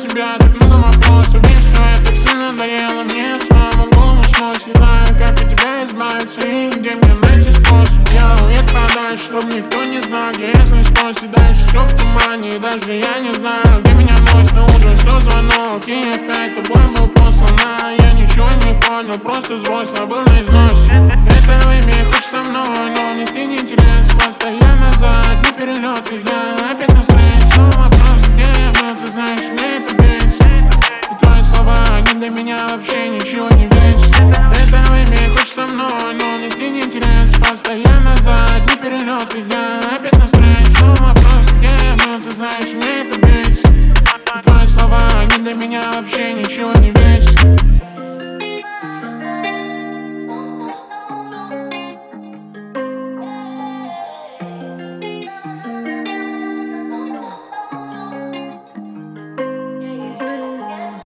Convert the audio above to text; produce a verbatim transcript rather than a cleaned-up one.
тебя так много вопросов. И все, я так сильно надоело, мне снова голову сносит. Знаю, как от тебя избавиться и где мне найти способ. Я уеду подальше, чтоб никто не знал, где я с спросит. Дальше все в тумане, и даже я не знаю, где меня носит. Но уже все звонок, и опять тобой был послан. А я ничего не понял, просто злость, но был на износе. Это время хочешь со мной, но нести не интерес. Постоянно задний перелет, и я опять на встрече. Снова вопрос, где я был, ты знаешь, мне это бесит. И твои слова, они для меня вообще ничего не весят. Это время хочешь со мной, но нести не интерес. Постоянно задний перелет, и я